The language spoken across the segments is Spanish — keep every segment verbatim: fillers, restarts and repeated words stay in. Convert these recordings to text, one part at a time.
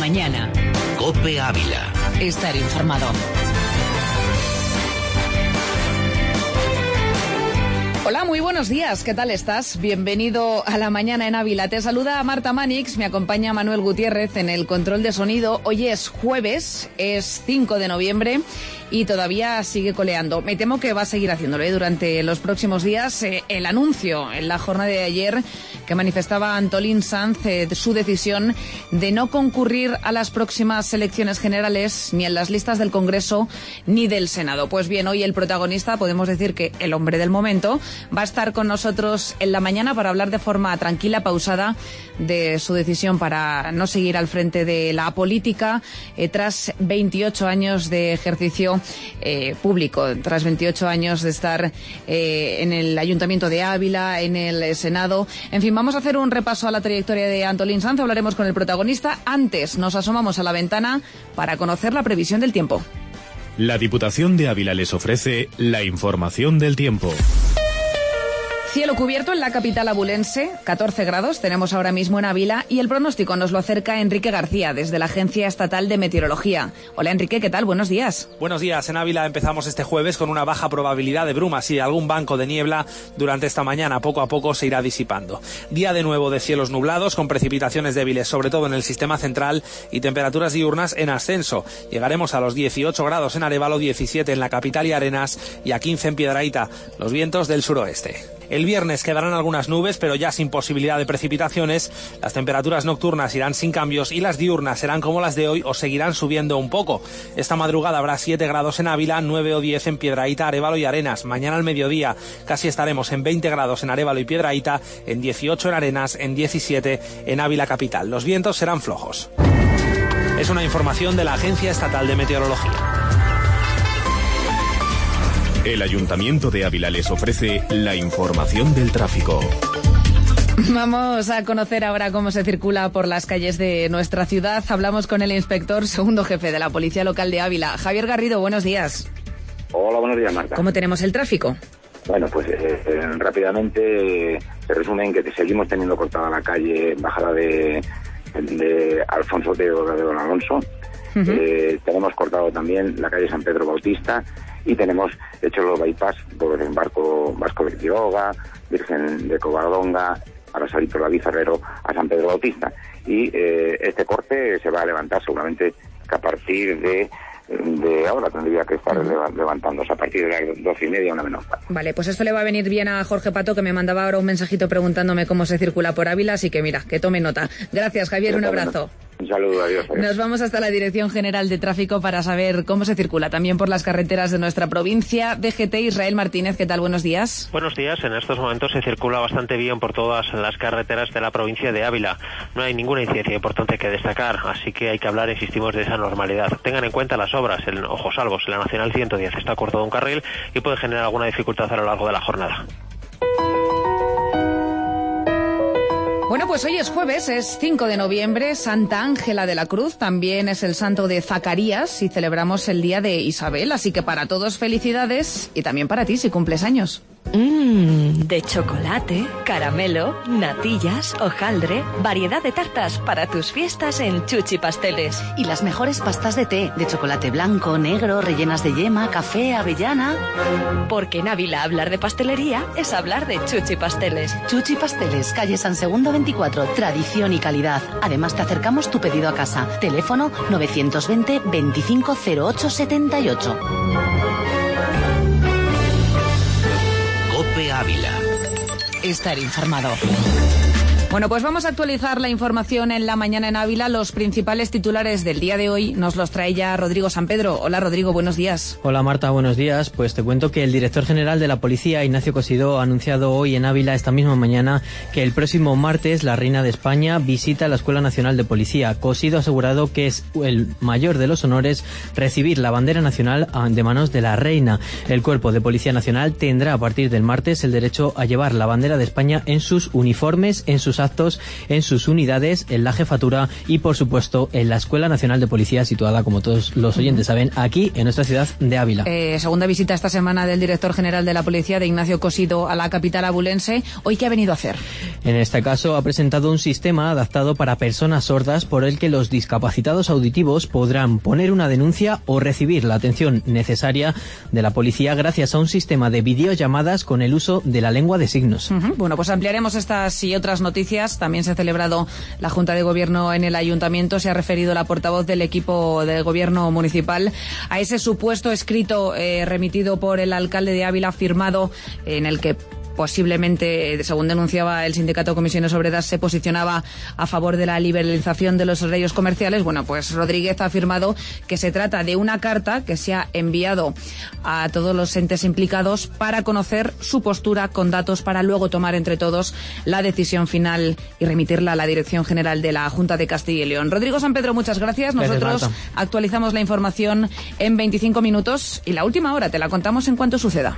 mañana. COPE Ávila. Estar informado. Hola, muy buenos días. ¿Qué tal estás? Bienvenido a La Mañana en Ávila. Te saluda Marta Manix, me acompaña Manuel Gutiérrez en el control de sonido. Hoy es jueves, es cinco de noviembre y todavía sigue coleando. Me temo que va a seguir haciéndolo ¿eh? durante los próximos días. Eh, el anuncio en la jornada de ayer que manifestaba Antolín Sanz eh, de su decisión de no concurrir a las próximas elecciones generales ni en las listas del Congreso ni del Senado. Pues bien, hoy el protagonista, podemos decir que el hombre del momento, va a estar con nosotros en la mañana para hablar de forma tranquila, pausada, de su decisión para no seguir al frente de la política eh, tras veintiocho años de ejercicio eh, público, tras veintiocho años de estar eh, en el Ayuntamiento de Ávila, en el Senado. En fin, vamos a hacer un repaso a la trayectoria de Antolín Sanz, hablaremos con el protagonista. Antes nos asomamos a la ventana para conocer la previsión del tiempo. La Diputación de Ávila les ofrece la información del tiempo. Cielo cubierto en la capital abulense, catorce grados tenemos ahora mismo en Ávila y el pronóstico nos lo acerca Enrique García desde la Agencia Estatal de Meteorología. Hola Enrique, ¿qué tal? Buenos días. Buenos días. En Ávila empezamos este jueves con una baja probabilidad de brumas y algún banco de niebla durante esta mañana. Poco a poco se irá disipando. Día de nuevo de cielos nublados con precipitaciones débiles, sobre todo en el sistema central, y temperaturas diurnas en ascenso. Llegaremos a los dieciocho grados en Arévalo, diecisiete en la capital y Arenas y a quince en Piedrahíta. Los vientos del suroeste. El viernes quedarán algunas nubes, pero ya sin posibilidad de precipitaciones. Las temperaturas nocturnas irán sin cambios y las diurnas serán como las de hoy o seguirán subiendo un poco. Esta madrugada habrá siete grados en Ávila, nueve o diez en Piedrahíta, Arévalo y Arenas. Mañana al mediodía casi estaremos en veinte grados en Arévalo y Piedrahíta, en dieciocho en Arenas, en diecisiete en Ávila capital. Los vientos serán flojos. Es una información de la Agencia Estatal de Meteorología. El Ayuntamiento de Ávila les ofrece la información del tráfico. Vamos a conocer ahora cómo se circula por las calles de nuestra ciudad. Hablamos con el inspector segundo jefe de la Policía Local de Ávila, Javier Garrido. Buenos días. Hola, buenos días, Marta. ¿Cómo tenemos el tráfico? Bueno, pues eh, eh, rápidamente eh, se resume en que seguimos teniendo cortada la calle bajada de, de Alfonso Otero de Don Alonso. Uh-huh. Eh, tenemos cortado también la calle San Pedro Bautista y tenemos hecho los bypass por el barco Vasco de Quiroga, Virgen de Covadonga, para salir por la Vía Ferrero a San Pedro Bautista. Y eh, este corte se va a levantar seguramente que a partir de de ahora tendría que estar uh-huh. levantándose a partir de las doce y media, una menos cuarto. Vale, pues esto le va a venir bien a Jorge Pato, que me mandaba ahora un mensajito preguntándome cómo se circula por Ávila, así que mira, que tome nota. Gracias, Javier, un abrazo. Un saludo, adiós, adiós. Nos vamos hasta la Dirección General de Tráfico para saber cómo se circula también por las carreteras de nuestra provincia. D G T, Israel Martínez, ¿qué tal? Buenos días. Buenos días. En estos momentos se circula bastante bien por todas las carreteras de la provincia de Ávila. No hay ninguna incidencia importante que destacar, así que hay que hablar, insistimos, de esa normalidad. Tengan en cuenta las obras, en Ojos Salvos, la Nacional ciento diez está cortado un carril y puede generar alguna dificultad a lo largo de la jornada. Bueno, pues hoy es jueves, es cinco de noviembre, Santa Ángela de la Cruz, también es el santo de Zacarías y celebramos el día de Isabel, así que para todos felicidades y también para ti si cumples años. Mmm, de chocolate, caramelo, natillas, hojaldre, variedad de tartas para tus fiestas en Chuchi Pasteles. Y las mejores pastas de té, de chocolate blanco, negro, rellenas de yema, café, avellana. Porque en Ávila hablar de pastelería es hablar de Chuchi Pasteles. Chuchi Pasteles, calle San Segundo veinticuatro, tradición y calidad. Además te acercamos tu pedido a casa. Teléfono novecientos veinte veinticinco cero ocho setenta y ocho. COPE Ávila. Estar informado. Bueno, pues vamos a actualizar la información en La Mañana en Ávila. Los principales titulares del día de hoy nos los trae ya Rodrigo Sampedro. Hola, Rodrigo, buenos días. Hola, Marta, buenos días. Pues te cuento que el director general de la Policía, Ignacio Cosidó, ha anunciado hoy en Ávila, esta misma mañana, que el próximo martes la Reina de España visita la Escuela Nacional de Policía. Cosidó ha asegurado que es el mayor de los honores recibir la bandera nacional de manos de la Reina. El Cuerpo de Policía Nacional tendrá a partir del martes el derecho a llevar la bandera de España en sus uniformes, en sus actos en sus unidades, en la jefatura y, por supuesto, en la Escuela Nacional de Policía, situada, como todos los oyentes saben, aquí en nuestra ciudad de Ávila. Eh, segunda visita esta semana del director general de la Policía, de Ignacio Cosido, a la capital abulense. ¿Hoy qué ha venido a hacer? En este caso ha presentado un sistema adaptado para personas sordas por el que los discapacitados auditivos podrán poner una denuncia o recibir la atención necesaria de la policía gracias a un sistema de videollamadas con el uso de la lengua de signos. Uh-huh. Bueno, pues ampliaremos estas y otras noticias. También se ha celebrado la Junta de Gobierno en el Ayuntamiento. Se ha referido la portavoz del equipo del Gobierno municipal a ese supuesto escrito eh, remitido por el alcalde de Ávila, firmado, en el que posiblemente, según denunciaba el sindicato Comisiones Obreras, se posicionaba a favor de la liberalización de los horarios comerciales. Bueno, pues Rodríguez ha afirmado que se trata de una carta que se ha enviado a todos los entes implicados para conocer su postura con datos, para luego tomar entre todos la decisión final y remitirla a la Dirección General de la Junta de Castilla y León. Rodrigo San Pedro, muchas gracias. Nosotros gracias, actualizamos la información en veinticinco minutos y la última hora te la contamos en cuanto suceda.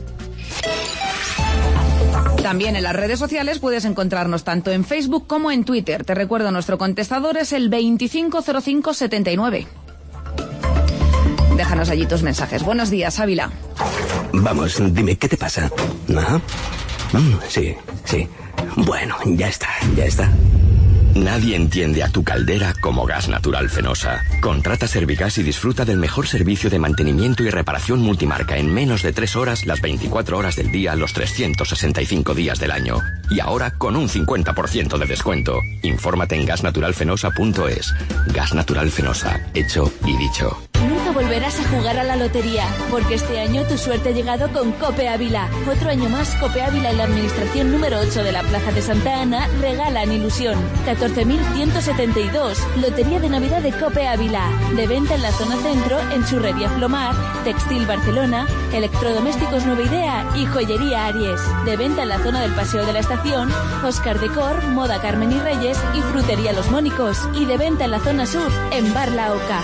También en las redes sociales puedes encontrarnos tanto en Facebook como en Twitter. Te recuerdo, nuestro contestador es el veinticinco cero cinco setenta y nueve. Déjanos allí tus mensajes. Buenos días, Ávila. Vamos, dime, ¿qué te pasa? ¿Ah? Mm, sí, sí. Bueno, ya está, ya está. Nadie entiende a tu caldera como Gas Natural Fenosa. Contrata Servigas y disfruta del mejor servicio de mantenimiento y reparación multimarca en menos de tres horas, las veinticuatro horas del día, los trescientos sesenta y cinco días del año. Y ahora con un cincuenta por ciento de descuento. Infórmate en gas natural fenosa punto es. Gas Natural Fenosa, hecho y dicho. Nunca volverás a jugar a la lotería, porque este año tu suerte ha llegado con Cope Ávila. Otro año más, Cope Ávila y la administración número ocho de la Plaza de Santa Ana regalan ilusión. catorce mil ciento setenta y dos. Lotería de Navidad de Cope Ávila. De venta en la zona centro, en Churrería Flomar, Textil Barcelona, Electrodomésticos Nueva Idea y Joyería Aries. De venta en la zona del Paseo de la Estación, Oscar Decor, Moda Carmen y Reyes y Frutería Los Mónicos. Y de venta en la zona sur, en Bar La Oca.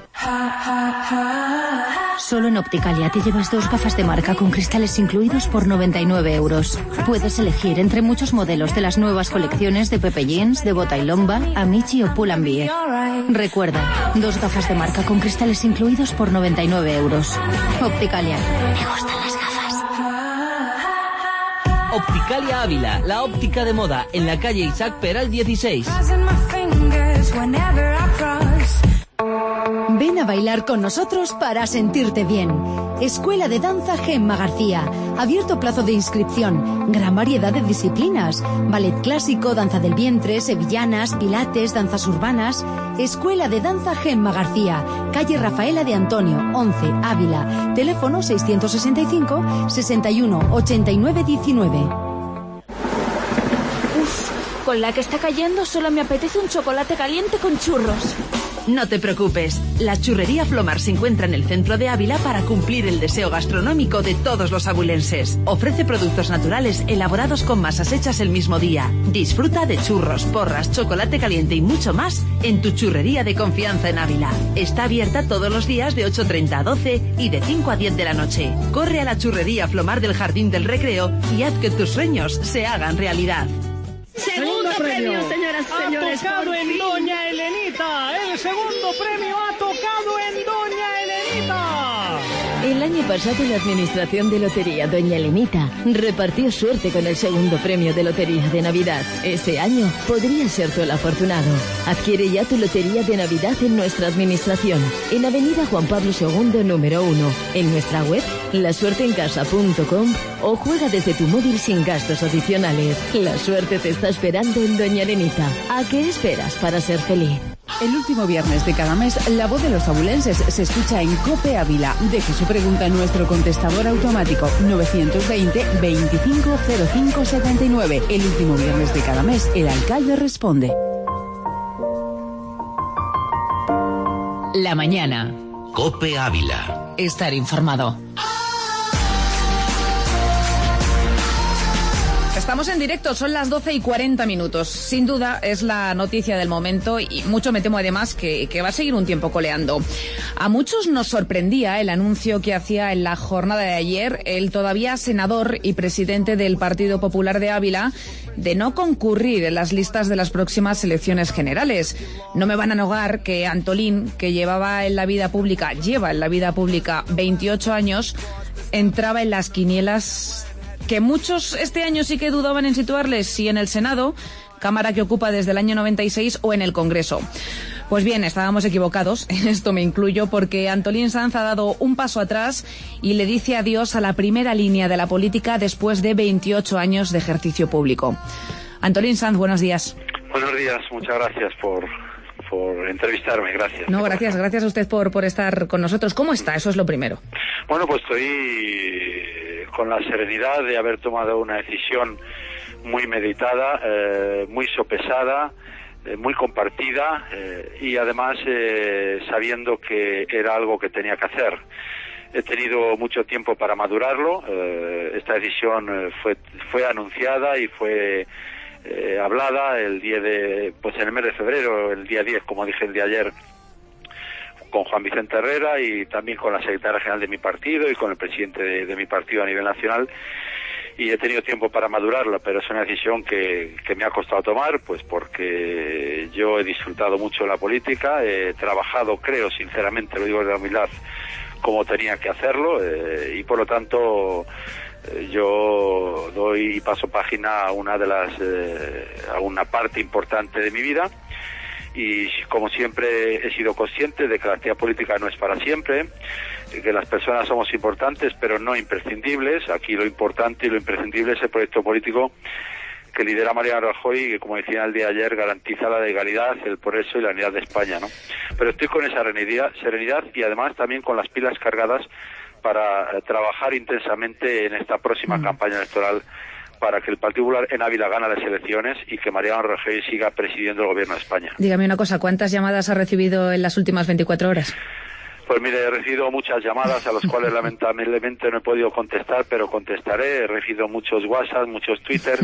Solo en Opticalia te llevas dos gafas de marca con cristales incluidos por noventa y nueve euros. Puedes elegir entre muchos modelos de las nuevas colecciones de Pepe Jeans, de Bota y Lomba, Amici o Pull&Bear. Recuerda, dos gafas de marca con cristales incluidos por noventa y nueve euros. Opticalia. Me gustan las gafas. Opticalia Ávila, la óptica de moda, en la calle Isaac Peral dieciséis. Ven a bailar con nosotros para sentirte bien. Escuela de Danza Gemma García. Abierto plazo de inscripción. Gran variedad de disciplinas. Ballet clásico, danza del vientre, sevillanas, pilates, danzas urbanas. Escuela de Danza Gemma García. Calle Rafaela de Antonio, once, Ávila. Teléfono seiscientos sesenta y cinco, sesenta y uno, ochenta y nueve, diecinueve. Uf, con la que está cayendo solo me apetece un chocolate caliente con churros. No te preocupes, la Churrería Flomar se encuentra en el centro de Ávila para cumplir el deseo gastronómico de todos los abulenses. Ofrece productos naturales elaborados con masas hechas el mismo día. Disfruta de churros, porras, chocolate caliente y mucho más en tu churrería de confianza en Ávila. Está abierta todos los días de ocho treinta a doce y de cinco a diez de la noche. Corre a la Churrería Flomar del Jardín del Recreo y haz que tus sueños se hagan realidad. Segundo premio, señoras y señores. Ha tocado en Doña Elenita. El segundo premio ha tocado en Doña Elenita. El año pasado la Administración de Lotería Doña Elenita repartió suerte con el segundo premio de Lotería de Navidad. Este año podría ser tú el afortunado. Adquiere ya tu Lotería de Navidad en nuestra administración, en Avenida Juan Pablo segundo, número uno, en nuestra web la suerte en casa punto com o juega desde tu móvil sin gastos adicionales. La suerte te está esperando en Doña Elenita. ¿A qué esperas para ser feliz? El último viernes de cada mes, la voz de los abulenses se escucha en Cope Ávila. Deje su pregunta en nuestro contestador automático novecientos veinte, veinticinco cero cinco setenta y nueve. El último viernes de cada mes, el alcalde responde. La mañana. Cope Ávila. Estar informado. Estamos en directo, son las doce y cuarenta minutos. Sin duda es la noticia del momento y mucho me temo además que, que va a seguir un tiempo coleando. A muchos nos sorprendía el anuncio que hacía en la jornada de ayer el todavía senador y presidente del Partido Popular de Ávila de no concurrir en las listas de las próximas elecciones generales. No me van a negar que Antolín, que llevaba en la vida pública, lleva en la vida pública veintiocho años, entraba en las quinielas que muchos este año sí que dudaban en situarles, si en el Senado, Cámara que ocupa desde el año noventa y seis, o en el Congreso. Pues bien, estábamos equivocados, en esto me incluyo, porque Antolín Sanz ha dado un paso atrás y le dice adiós a la primera línea de la política después de veintiocho años de ejercicio público. Antolín Sanz, buenos días. Buenos días, muchas gracias por, por entrevistarme, gracias. No, gracias, gracias a usted por, por estar con nosotros. ¿Cómo está? Eso es lo primero. Bueno, pues estoy con la serenidad de haber tomado una decisión muy meditada, eh, muy sopesada, eh, muy compartida eh, y además eh, sabiendo que era algo que tenía que hacer. He tenido mucho tiempo para madurarlo. Eh, esta decisión eh, fue fue anunciada y fue eh, hablada el día de, pues en el mes de febrero, el día diez, como dije el día ayer, con Juan Vicente Herrera y también con la secretaria general de mi partido y con el presidente de, de mi partido a nivel nacional, y he tenido tiempo para madurarla, pero es una decisión que, que me ha costado tomar, pues porque yo he disfrutado mucho de la política, he trabajado, creo sinceramente, lo digo de humildad, como tenía que hacerlo, eh, y por lo tanto eh, yo doy y paso página a una de las eh, a una parte importante de mi vida. Y como siempre he sido consciente de que la actividad política no es para siempre, que las personas somos importantes pero no imprescindibles. Aquí lo importante y lo imprescindible es el proyecto político que lidera Mariano Rajoy y que, como decía el día de ayer, garantiza la legalidad, el progreso y la unidad de España, ¿no? Pero estoy con esa serenidad, serenidad y además también con las pilas cargadas para eh, trabajar intensamente en esta próxima mm. campaña electoral, para que el Partido Popular en Ávila gane las elecciones y que Mariano Rajoy siga presidiendo el gobierno de España. Dígame una cosa, ¿cuántas llamadas ha recibido en las últimas veinticuatro horas? Pues mire, he recibido muchas llamadas a las cuales lamentablemente no he podido contestar, pero contestaré. He recibido muchos WhatsApp, muchos Twitter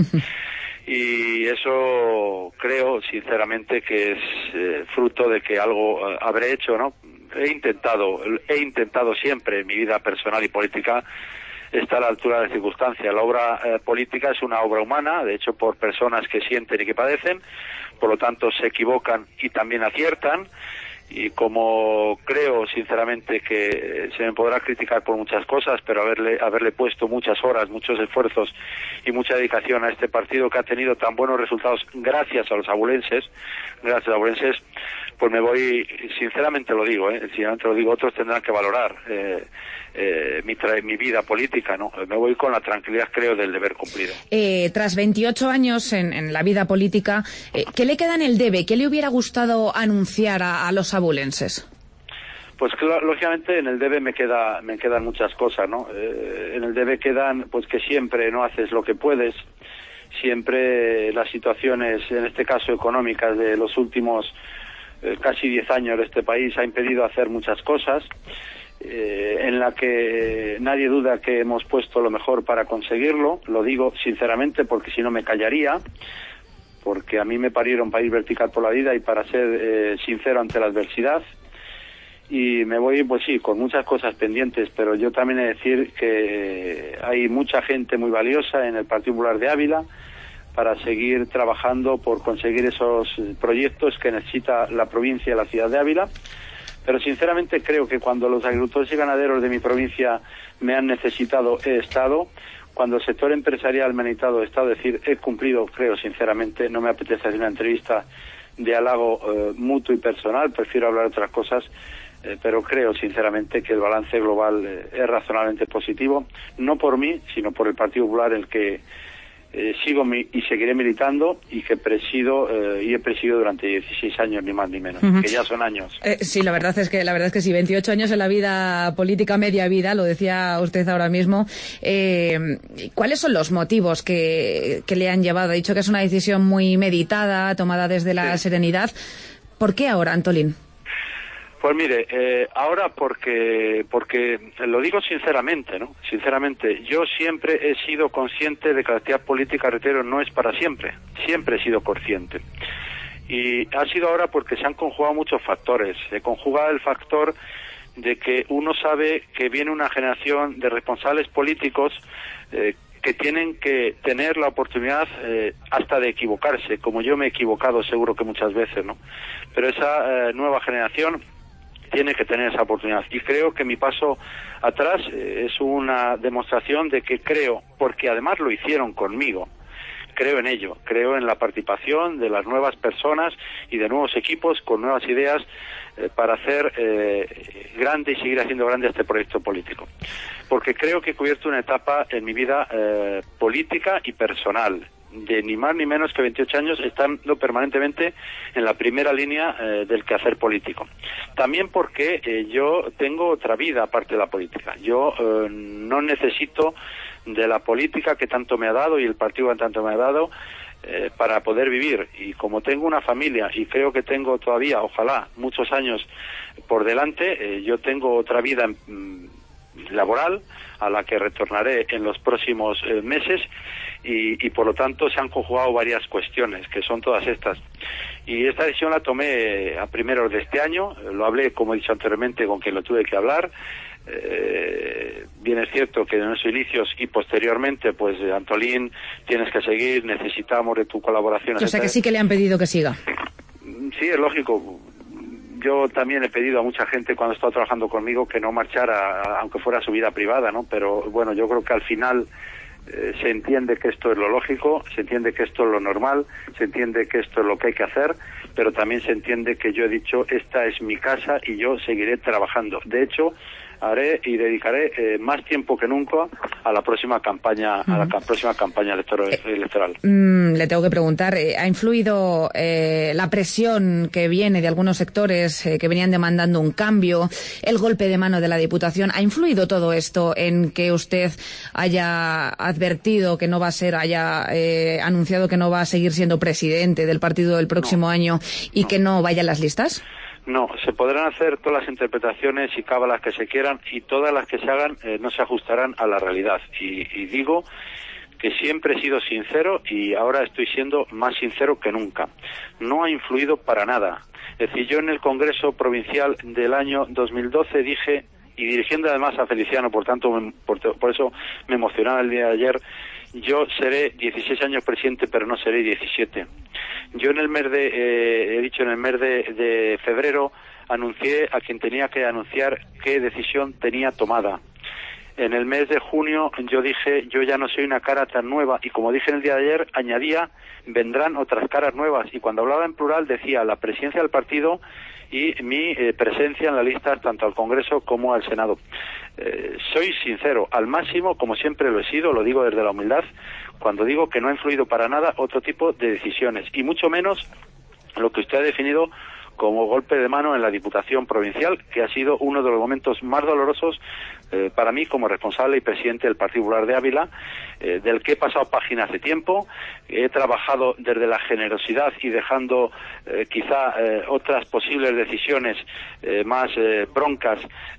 y eso creo sinceramente que es eh, fruto de que algo eh, habré hecho, ¿no? He intentado, he intentado siempre en mi vida personal y política está a la altura de las circunstancias. La obra eh, política es una obra humana, de hecho por personas que sienten y que padecen, por lo tanto se equivocan y también aciertan, y como creo sinceramente que se me podrá criticar por muchas cosas, pero haberle haberle puesto muchas horas, muchos esfuerzos y mucha dedicación a este partido que ha tenido tan buenos resultados gracias a los abulenses, gracias a los abulenses, pues me voy, sinceramente lo digo, eh, sinceramente lo digo, otros tendrán que valorar eh, eh, mi, tra mi vida política, ¿no? Me voy con la tranquilidad, creo, del deber cumplido. Eh, tras veintiocho años en, en la vida política, eh, ¿qué le queda en el debe? ¿Qué le hubiera gustado anunciar a, a los abulenses? Pues claro, lógicamente en el debe me queda me quedan muchas cosas, ¿no? Eh, en el debe quedan, pues que siempre no haces lo que puedes, siempre las situaciones, en este caso económicas, de los últimos eh, casi diez años de este país ha impedido hacer muchas cosas, eh, en la que nadie duda que hemos puesto lo mejor para conseguirlo. Lo digo sinceramente porque si no me callaría, porque a mí me parieron para ir vertical por la vida y para ser eh, sincero ante la adversidad. Y me voy, pues sí, con muchas cosas pendientes, pero yo también he de decir que hay mucha gente muy valiosa en el Partido Popular de Ávila para seguir trabajando por conseguir esos proyectos que necesita la provincia y la ciudad de Ávila. Pero sinceramente creo que cuando los agricultores y ganaderos de mi provincia me han necesitado, he estado. Cuando el sector empresarial me ha necesitado, he estado. Es decir, he cumplido, creo sinceramente. No me apetece hacer una entrevista de halago eh, mutuo y personal, prefiero hablar de otras cosas. Eh, pero creo sinceramente que el balance global eh, es razonablemente positivo, no por mí, sino por el Partido Popular, el que eh, sigo mi, y seguiré militando y que presido eh, y he presidido durante dieciséis años, ni más ni menos, uh-huh. que ya son años. Eh, sí, la verdad es que la verdad es que sí, veintiocho años en la vida política, media vida, lo decía usted ahora mismo. Eh, ¿Cuáles son los motivos que, que le han llevado? Ha dicho que es una decisión muy meditada, tomada desde la sí. serenidad. ¿Por qué ahora, Antolín? Pues mire, eh, ahora porque porque lo digo sinceramente, ¿no? Sinceramente, yo siempre he sido consciente de que la actividad política, reitero, no es para siempre. Siempre he sido consciente. Y ha sido ahora porque se han conjugado muchos factores. Se conjuga el factor de que uno sabe que viene una generación de responsables políticos eh, que tienen que tener la oportunidad eh, hasta de equivocarse, como yo me he equivocado seguro que muchas veces, ¿no? Pero esa eh, nueva generación tiene que tener esa oportunidad. Y creo que mi paso atrás eh, es una demostración de que creo, porque además lo hicieron conmigo, creo en ello, creo en la participación de las nuevas personas y de nuevos equipos con nuevas ideas eh, para hacer eh, grande y seguir haciendo grande este proyecto político. Porque creo que he cubierto una etapa en mi vida eh, política y personal, de ni más ni menos que veintiocho años, estando permanentemente en la primera línea eh, del quehacer político. También porque eh, yo tengo otra vida aparte de la política. Yo eh, no necesito de la política que tanto me ha dado y el partido que tanto me ha dado eh, para poder vivir. Y como tengo una familia y creo que tengo todavía, ojalá, muchos años por delante, eh, yo tengo otra vida mm, laboral a la que retornaré en los próximos eh, meses y, y por lo tanto se han conjugado varias cuestiones, que son todas estas. Y esta decisión la tomé a primeros de este año, lo hablé, como he dicho anteriormente, con quien lo tuve que hablar. Eh, bien es cierto que en esos inicios y posteriormente, pues Antolín, tienes que seguir, necesitamos de tu colaboración. O sea que sí que le han pedido que siga. Sí, es lógico. Yo también he pedido a mucha gente cuando he estado trabajando conmigo que no marchara, aunque fuera su vida privada, ¿no? Pero bueno, yo creo que al final eh, se entiende que esto es lo lógico, se entiende que esto es lo normal, se entiende que esto es lo que hay que hacer, pero también se entiende que yo he dicho, esta es mi casa y yo seguiré trabajando. De hecho, haré y dedicaré eh, más tiempo que nunca a la próxima campaña, uh-huh. a la ca- próxima campaña electoral. Eh, electoral. Mm, le tengo que preguntar, eh, ¿ha influido eh, la presión que viene de algunos sectores eh, que venían demandando un cambio, el golpe de mano de la Diputación? ¿Ha influido todo esto en que usted haya advertido que no va a ser, haya eh, anunciado que no va a seguir siendo presidente del partido el próximo no, año y no. que no vaya a las listas? No, se podrán hacer todas las interpretaciones y cábalas que se quieran y todas las que se hagan eh, no se ajustarán a la realidad. Y, y digo que siempre he sido sincero y ahora estoy siendo más sincero que nunca. No ha influido para nada. Es decir, yo en el Congreso Provincial del año dos mil doce dije, y dirigiendo además a Feliciano, por tanto, por, por eso me emocionaba el día de ayer, yo seré dieciséis años presidente, pero no seré diecisiete. Yo en el mes de, eh, he dicho en el mes de, de febrero, anuncié a quien tenía que anunciar qué decisión tenía tomada. En el mes de junio yo dije, yo ya no soy una cara tan nueva, y como dije en el día de ayer, añadía, vendrán otras caras nuevas, y cuando hablaba en plural decía la presidencia del partido y mi eh, presencia en la lista tanto al Congreso como al Senado. Eh, soy sincero, al máximo, como siempre lo he sido, lo digo desde la humildad, cuando digo que no ha influido para nada otro tipo de decisiones, y mucho menos lo que usted ha definido como golpe de mano en la Diputación Provincial, que ha sido uno de los momentos más dolorosos eh, para mí como responsable y presidente del Partido Popular de Ávila, eh, del que he pasado página hace tiempo. He trabajado desde la generosidad y dejando eh, quizá eh, otras posibles decisiones eh, más eh, broncas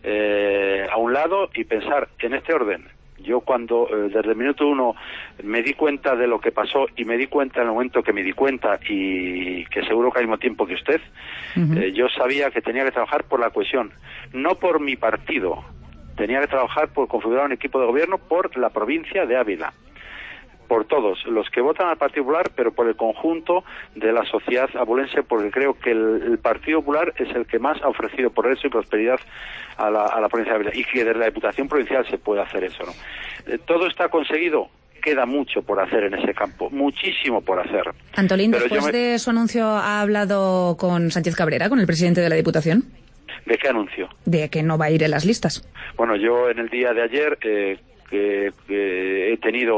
eh, a un lado y pensar en este orden. Yo cuando eh, desde el minuto uno me di cuenta de lo que pasó y me di cuenta en el momento que me di cuenta y que seguro que al mismo tiempo que usted, uh-huh. eh, yo sabía que tenía que trabajar por la cohesión, no por mi partido, tenía que trabajar por configurar un equipo de gobierno por la provincia de Ávila, por todos los que votan al Partido Popular, pero por el conjunto de la sociedad abulense, porque creo que el, el Partido Popular es el que más ha ofrecido progreso y prosperidad a la, a la provincia de Ávila, y que desde la Diputación Provincial se puede hacer eso, ¿no? Eh, todo está conseguido. Queda mucho por hacer en ese campo, muchísimo por hacer. Antolín, pero después me... de su anuncio, ¿ha hablado con Sánchez Cabrera, con el presidente de la Diputación? ¿De qué anuncio? De que no va a ir en las listas. Bueno, yo en el día de ayer eh, que, que he tenido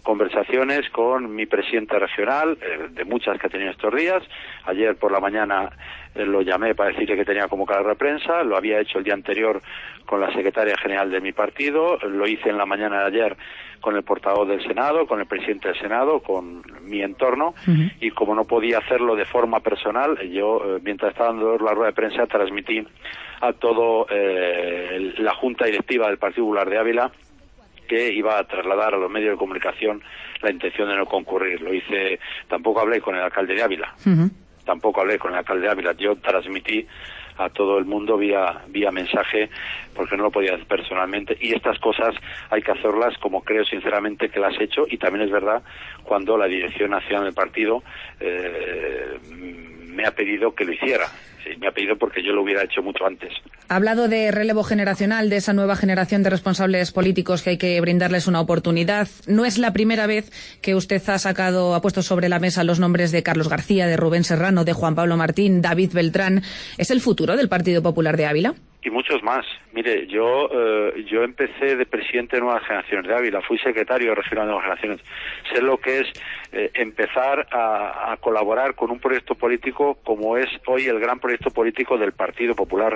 conversaciones con mi presidente regional, eh, de muchas que he tenido estos días. Ayer por la mañana eh, lo llamé para decirle que tenía convocada la prensa, lo había hecho el día anterior con la secretaria general de mi partido, lo hice en la mañana de ayer con el portavoz del Senado, con el presidente del Senado, con mi entorno, uh-huh. y como no podía hacerlo de forma personal, yo, eh, mientras estaba dando la rueda de prensa, transmití a todo eh, la Junta Directiva del Partido Popular de Ávila que iba a trasladar a los medios de comunicación la intención de no concurrir. Lo hice, tampoco hablé con el alcalde de Ávila, uh-huh. tampoco hablé con el alcalde de Ávila, yo transmití a todo el mundo vía vía mensaje, porque no lo podía hacer personalmente, y estas cosas hay que hacerlas como creo sinceramente que las he hecho, y también es verdad cuando la dirección nacional del partido eh, me ha pedido que lo hiciera. Sí, me ha pedido porque yo lo hubiera hecho mucho antes. Ha hablado de relevo generacional, de esa nueva generación de responsables políticos que hay que brindarles una oportunidad. No es la primera vez que usted ha sacado, ha puesto sobre la mesa los nombres de Carlos García, de Rubén Serrano, de Juan Pablo Martín, David Beltrán. ¿Es el futuro del Partido Popular de Ávila? Y muchos más. Mire, yo eh, yo empecé de presidente de Nuevas Generaciones de Ávila, fui secretario regional de Nuevas Generaciones. Sé lo que es eh, empezar a, a colaborar con un proyecto político como es hoy el gran proyecto político del Partido Popular.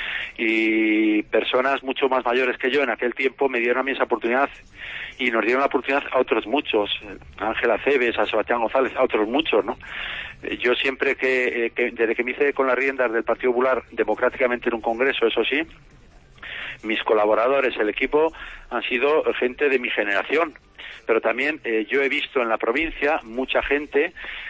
Y personas mucho más mayores que yo en aquel tiempo me dieron a mí esa oportunidad, y nos dieron la oportunidad a otros muchos, a Ángela Cebes, a Sebastián González, a otros muchos, ¿no? Yo siempre que, que, desde que me hice con las riendas del Partido Popular democráticamente en un congreso, eso sí, mis colaboradores, el equipo, han sido gente de mi generación. Pero también eh, yo he visto en la provincia mucha gente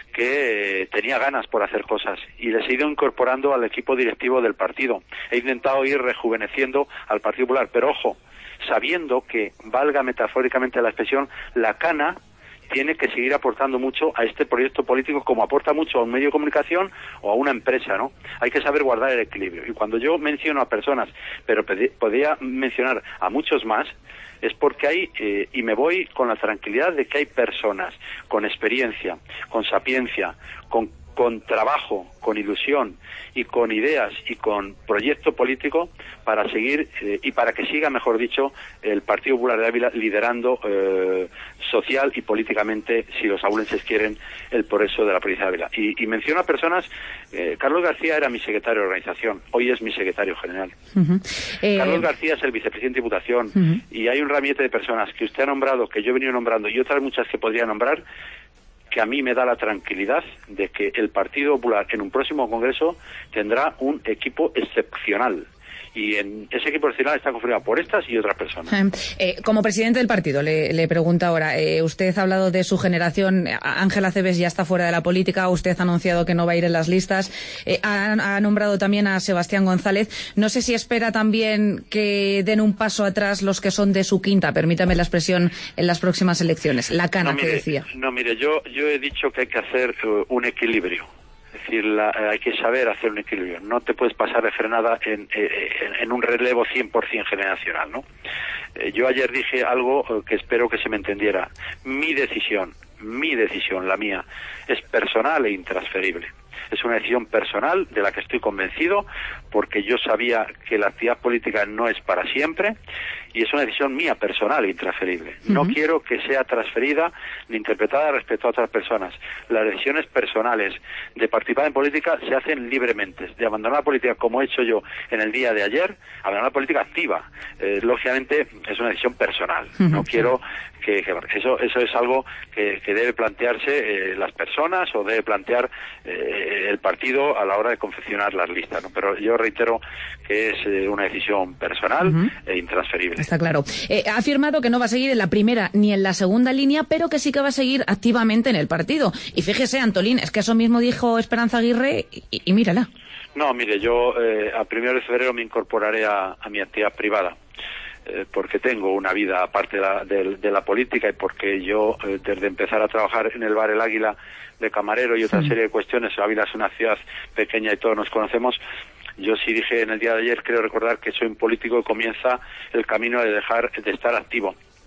que eh, tenía ganas por hacer cosas, y les he ido incorporando al equipo directivo del partido. He intentado ir rejuveneciendo al Partido Popular, pero ojo, sabiendo que, valga metafóricamente la expresión, la cana tiene que seguir aportando mucho a este proyecto político como aporta mucho a un medio de comunicación o a una empresa, ¿no? Hay que saber guardar el equilibrio. Y cuando yo menciono a personas, pero podría mencionar a muchos más, es porque hay, eh, y me voy con la tranquilidad de que hay personas con experiencia, con sapiencia, con con trabajo, con ilusión y con ideas y con proyecto político para seguir eh, y para que siga, mejor dicho, el Partido Popular de Ávila liderando eh, social y políticamente, si los abulenses quieren, el progreso de la provincia de Ávila. Y, y menciono a personas, eh, Carlos García era mi secretario de organización, hoy es mi secretario general. Uh-huh. eh... Carlos García es el vicepresidente de Diputación, uh-huh. y hay un ramillete de personas que usted ha nombrado, que yo he venido nombrando, y otras muchas que podría nombrar, que a mí me da la tranquilidad de que el Partido Popular en un próximo congreso tendrá un equipo excepcional. Y en ese equipo excepcional está conformado por estas y otras personas. Eh, como presidente del partido, le, le pregunto ahora, eh, usted ha hablado de su generación, Ángela Cebes ya está fuera de la política, usted ha anunciado que no va a ir en las listas, eh, ha, ha nombrado también a Sebastián González. No sé si espera también que den un paso atrás los que son de su quinta, permítame la expresión, en las próximas elecciones. La cana no, mire, que decía. No, mire, yo, yo he dicho que hay que hacer uh, un equilibrio. Es decir, la, hay que saber hacer un equilibrio. No te puedes pasar de frenada en, en, en un relevo cien por ciento generacional, ¿no? Eh, yo ayer dije algo eh, que espero que se me entendiera. Mi decisión, mi decisión, la mía, es personal e intransferible. Es una decisión personal de la que estoy convencido, porque yo sabía que la actividad política no es para siempre, y es una decisión mía personal e intransferible. Uh-huh. No quiero que sea transferida ni interpretada respecto a otras personas. Las decisiones personales de participar en política se hacen libremente. De abandonar la política, como he hecho yo en el día de ayer, abandonar la política activa. Eh, lógicamente es una decisión personal. Uh-huh. No quiero que, que eso eso es algo que, que debe plantearse eh, las personas, o debe plantear eh, el partido a la hora de confeccionar las listas, ¿no? Pero yo reitero que es eh, una decisión personal uh-huh. e intransferible. Está claro. Eh, ha afirmado que no va a seguir en la primera ni en la segunda línea, pero que sí que va a seguir activamente en el partido. Y fíjese, Antolín, es que eso mismo dijo Esperanza Aguirre y, y mírala. No, mire, yo eh, a primero de febrero me incorporaré a, a mi actividad privada. Eh, porque tengo una vida aparte de la, de, de la política, y porque yo, eh, desde empezar a trabajar en el bar El Águila de camarero y otra sí. serie de cuestiones, Ávila es una ciudad pequeña y todos nos conocemos, yo sí dije en el día de ayer, creo recordar que soy un político que comienza el camino de dejar de estar activo.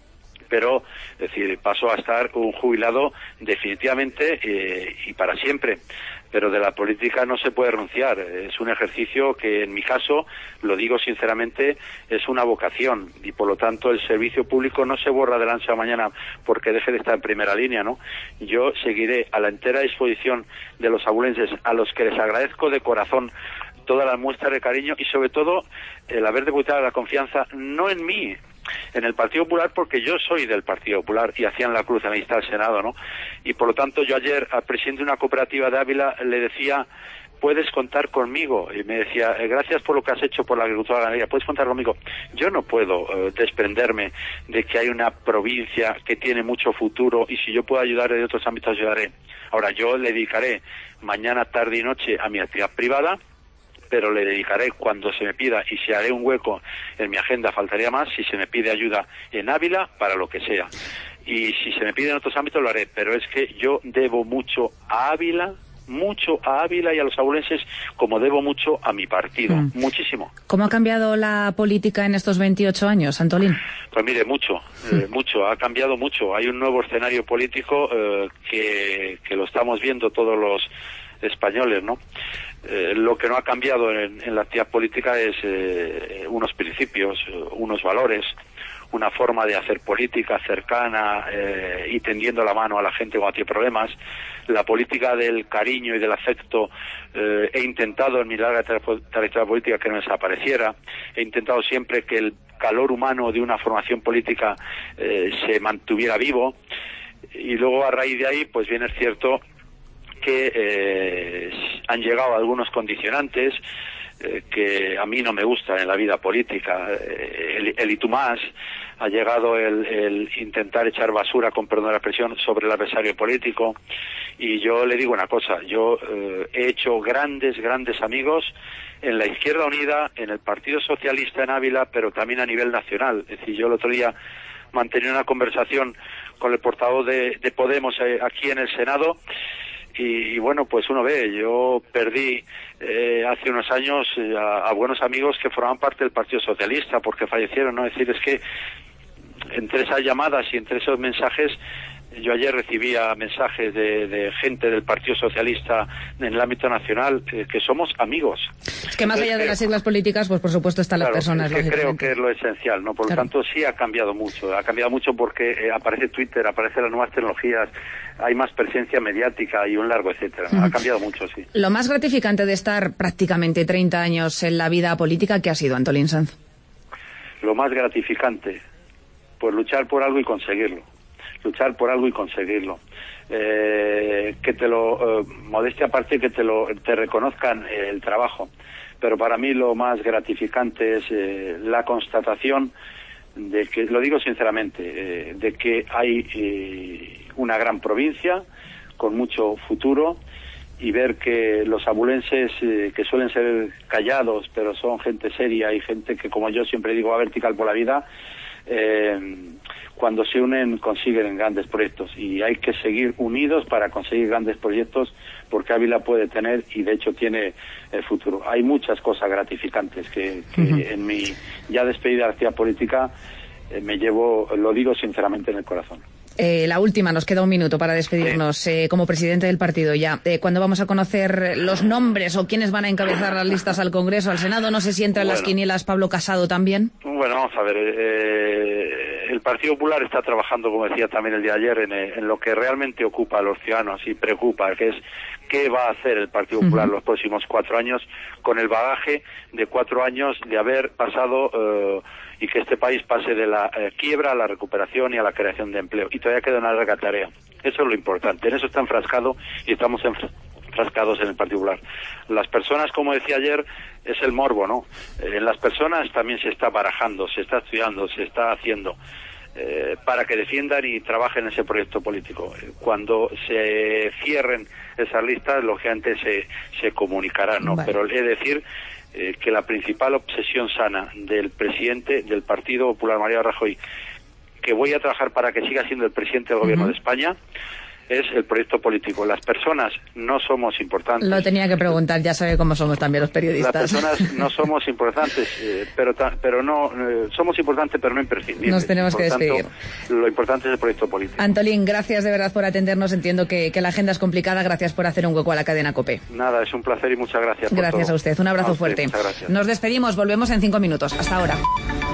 pero es decir, paso a estar un jubilado definitivamente eh, y para siempre. Pero de la política no se puede renunciar. Es un ejercicio que, en mi caso, lo digo sinceramente, es una vocación, y por lo tanto el servicio público no se borra de la noche a la mañana porque deje de estar en primera línea, ¿no? Yo seguiré a la entera disposición de los abulenses, a los que les agradezco de corazón todas las muestras de cariño y sobre todo el haber depositado la confianza no en mí, en el Partido Popular, porque yo soy del Partido Popular y hacían la cruz en la lista del Senado, ¿no? Y por lo tanto yo ayer al presidente de una cooperativa de Ávila le decía: puedes contar conmigo, y me decía: gracias por lo que has hecho por la agricultura ganadería, puedes contar conmigo. Yo no puedo uh, desprenderme de que hay una provincia que tiene mucho futuro y si yo puedo ayudar de otros ámbitos ayudaré. Ahora, yo le dedicaré mañana, tarde y noche a mi actividad privada, pero le dedicaré cuando se me pida, y si haré un hueco en mi agenda faltaría más, si se me pide ayuda en Ávila, para lo que sea. Y si se me pide en otros ámbitos lo haré, pero es que yo debo mucho a Ávila, mucho a Ávila y a los abulenses, como debo mucho a mi partido, mm. muchísimo. ¿Cómo ha cambiado la política en estos veintiocho años, Antolín? Pues mire, mucho, eh, mucho, ha cambiado mucho. Hay un nuevo escenario político eh, que, que lo estamos viendo todos los españoles, ¿no? Eh, lo que no ha cambiado en, en la actividad política es eh, unos principios, unos valores, una forma de hacer política cercana eh, y tendiendo la mano a la gente cuando tiene problemas. La política del cariño y del afecto, eh, he intentado en mi larga trayectoria política que no desapareciera. He intentado siempre que el calor humano de una formación política eh, se mantuviera vivo. Y luego, a raíz de ahí, pues bien es cierto que eh, han llegado algunos condicionantes eh, que a mí no me gustan en la vida política. Eh, el, el y tú más, ha llegado el, el intentar echar basura, con perdón de la expresión, sobre el adversario político. Y yo le digo una cosa: yo eh, he hecho grandes, grandes amigos en la Izquierda Unida, en el Partido Socialista en Ávila, pero también a nivel nacional. Es decir, yo el otro día mantenía una conversación con el portavoz de, de Podemos eh, aquí en el Senado. Y, y bueno, pues uno ve, yo perdí eh, hace unos años eh, a, a buenos amigos que formaban parte del Partido Socialista porque fallecieron, ¿no? Es decir, es que entre esas llamadas y entre esos mensajes, yo ayer recibía mensajes de, de gente del Partido Socialista en el ámbito nacional eh, que somos amigos. Es que más Entonces, allá de las siglas políticas, pues por supuesto están claro, las personas. Es que creo que es lo esencial, ¿no? Por claro. lo tanto, sí ha cambiado mucho. Ha cambiado mucho porque eh, aparece Twitter, aparecen las nuevas tecnologías, hay más presencia mediática y un largo etcétera. Uh-huh. Ha cambiado mucho, sí. Lo más gratificante de estar prácticamente treinta años en la vida política, ¿qué ha sido, Antolín Sanz? Lo más gratificante, pues luchar por algo y conseguirlo. luchar por algo y conseguirlo. Eh, que te lo, eh, modestia aparte, que te lo te reconozcan eh, el trabajo. Pero para mí lo más gratificante es eh, la constatación de que, lo digo sinceramente, eh, de que hay eh, una gran provincia con mucho futuro, y ver que los abulenses, eh, que suelen ser callados, pero son gente seria y gente que, como yo siempre digo, va vertical por la vida, eh, cuando se unen consiguen grandes proyectos, y hay que seguir unidos para conseguir grandes proyectos, porque Ávila puede tener, y de hecho tiene, el futuro. Hay muchas cosas gratificantes que, que uh-huh. en mi ya despedida de la actividad política eh, me llevo, lo digo sinceramente, en el corazón. Eh, la última, nos queda un minuto para despedirnos. Sí. Eh, como presidente del partido ya, eh, ¿cuándo vamos a conocer los nombres o quiénes van a encabezar las listas al Congreso, al Senado? No sé si entra en bueno. las quinielas Pablo Casado también. Bueno, vamos a ver. Eh, el Partido Popular está trabajando, como decía también el día de ayer, en, en lo que realmente ocupa a los ciudadanos y preocupa, que es qué va a hacer el Partido Popular uh-huh. los próximos cuatro años, con el bagaje de cuatro años de haber pasado eh, y que este país pase de la eh, quiebra a la recuperación y a la creación de empleo. Y todavía queda una larga tarea. Eso es lo importante. En eso está enfrascado y estamos enfrascados en el Partido Popular. Las personas, como decía ayer, es el morbo, ¿no? Eh, en las personas también se está barajando, se está estudiando, se está haciendo. Eh, para que defiendan y trabajen en ese proyecto político. Eh, cuando se cierren esas listas, lógicamente se, se comunicarán, ¿no? Vale. Pero he de decir eh, que la principal obsesión sana del presidente del Partido Popular, Mariano Rajoy, que voy a trabajar para que siga siendo el presidente del Gobierno uh-huh. de España, es el proyecto político. Las personas no somos importantes. Lo tenía que preguntar, ya sabe cómo somos también los periodistas. Las personas no somos importantes, eh, pero ta, pero no eh, somos importantes, pero no imprescindibles. Nos tenemos por que tanto, despedir. Lo importante es el proyecto político. Antolín, gracias de verdad por atendernos. Entiendo que, que la agenda es complicada. Gracias por hacer un hueco a la cadena COPE. Nada, es un placer y muchas gracias. Gracias por todo. a usted. Un abrazo a usted, fuerte. Muchas gracias. Nos despedimos. Volvemos en cinco minutos. Hasta ahora.